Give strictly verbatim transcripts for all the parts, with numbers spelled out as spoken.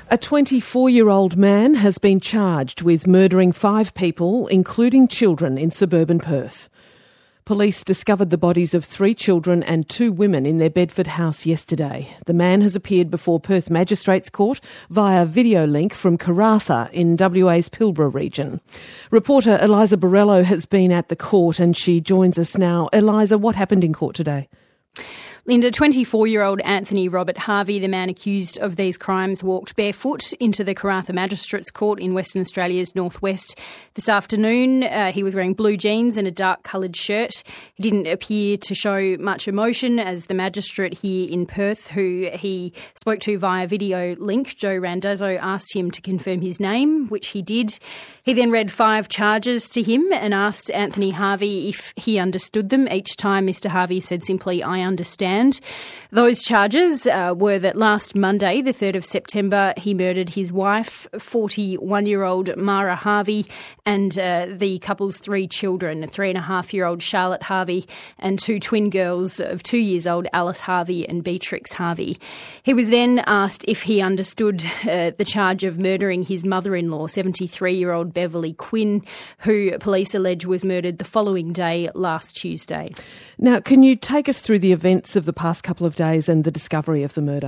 A twenty-four-year-old man has been charged with murdering five people, including children, in suburban Perth. Police discovered the bodies of three children and two women in their Bedford house yesterday. The man has appeared before Perth Magistrates Court via video link from Karratha in W A's Pilbara region. Reporter Eliza Borrello has been at the court and she joins us now. Eliza, what happened in court today? Linda, twenty-four-year-old Anthony Robert Harvey, the man accused of these crimes, walked barefoot into the Karratha Magistrates Court in Western Australia's northwest this afternoon. Uh, he was wearing blue jeans and a dark-coloured shirt. He didn't appear to show much emotion as the magistrate here in Perth, who he spoke to via video link, Joe Randazzo, asked him to confirm his name, which he did. He then read five charges to him and asked Anthony Harvey if he understood them. Each time Mister Harvey said simply, "I understand." Those charges uh, were that last Monday, the third of September, he murdered his wife, forty-one-year-old Mara Harvey, and uh, the couple's three children, three-and-a-half-year-old Charlotte Harvey and two twin girls of two years old, Alice Harvey and Beatrix Harvey. He was then asked if he understood uh, the charge of murdering his mother-in-law, seventy-three-year-old Beverly Quinn, who police allege was murdered the following day, last Tuesday. Now, can you take us through the events of the past couple of days and the discovery of the murder?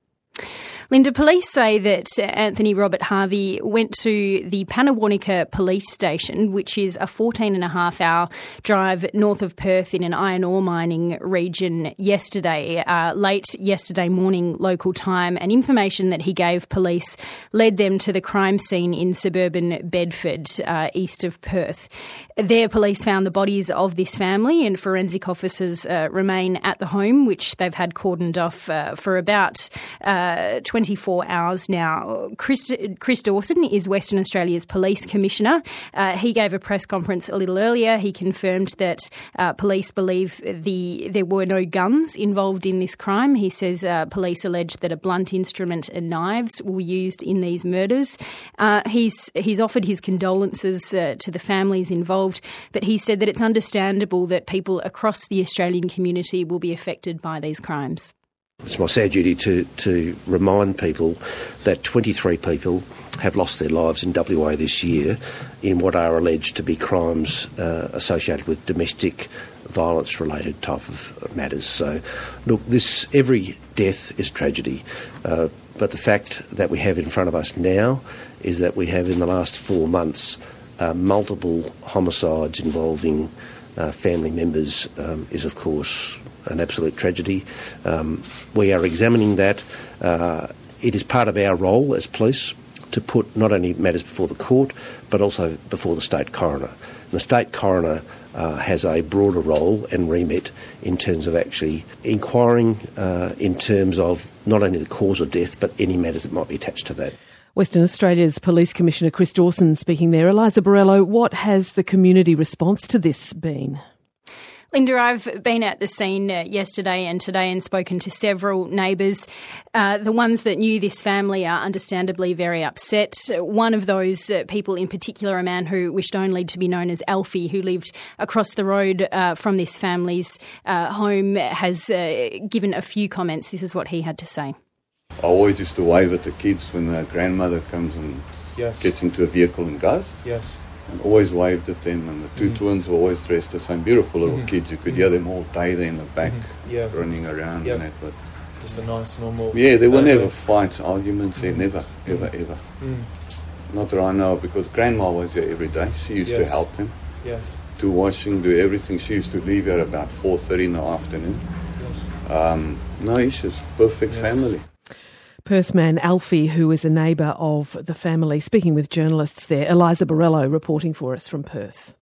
Linda, police say that Anthony Robert Harvey went to the Pannawonica police station, which is a fourteen and a half hour drive north of Perth in an iron ore mining region yesterday, uh, late yesterday morning local time, and information that he gave police led them to the crime scene in suburban Bedford, uh, east of Perth. There, police found the bodies of this family and forensic officers uh, remain at the home, which they've had cordoned off uh, for about uh, twenty-four hours now. Chris, Chris Dawson is Western Australia's Police Commissioner. Uh, he gave a press conference a little earlier. He confirmed that uh, police believe the there were no guns involved in this crime. He says uh, police alleged that a blunt instrument and knives were used in these murders. Uh, he's he's offered his condolences uh, to the families involved, but he said that it's understandable that people across the Australian community will be affected by these crimes. It's my sad duty to, to remind people that twenty-three people have lost their lives in W A this year in what are alleged to be crimes uh, associated with domestic violence-related type of matters. So, look, this every death is tragedy, uh, but the fact that we have in front of us now is that we have in the last four months uh, multiple homicides involving uh, family members um, is, of course, an absolute tragedy. Um, we are examining that. Uh, it is part of our role as police to put not only matters before the court, but also before the state coroner. And the state coroner uh, has a broader role and remit in terms of actually inquiring uh, in terms of not only the cause of death, but any matters that might be attached to that. Western Australia's Police Commissioner Chris Dawson speaking there. Eliza Borrello, what has the community response to this been? Linda, I've been at the scene uh, yesterday and today and spoken to several neighbours. Uh, the ones that knew this family are understandably very upset. One of those uh, people in particular, a man who wished only to be known as Alfie, who lived across the road uh, from this family's uh, home, has uh, given a few comments. This is what he had to say. I always used to wave at the kids when their grandmother comes and yes. gets into a vehicle and goes. Yes. And always waved at them, and the two mm. twins were always dressed the same. Beautiful little mm-hmm. kids. You could mm-hmm. hear them all day there in the back, mm-hmm. yeah. running around yep. and that. But just a nice, normal... Yeah, there family. were never fights, arguments there, mm-hmm. never, ever, mm-hmm. ever. Mm. Not that I know, because Grandma was there every day. She used yes. to help them. Yes. Do washing, do everything. She used to leave here about four thirty in the afternoon. Yes. Um, no issues. Perfect yes. family. Perth man Alfie, who is a neighbour of the family, speaking with journalists there. Eliza Borrello reporting for us from Perth.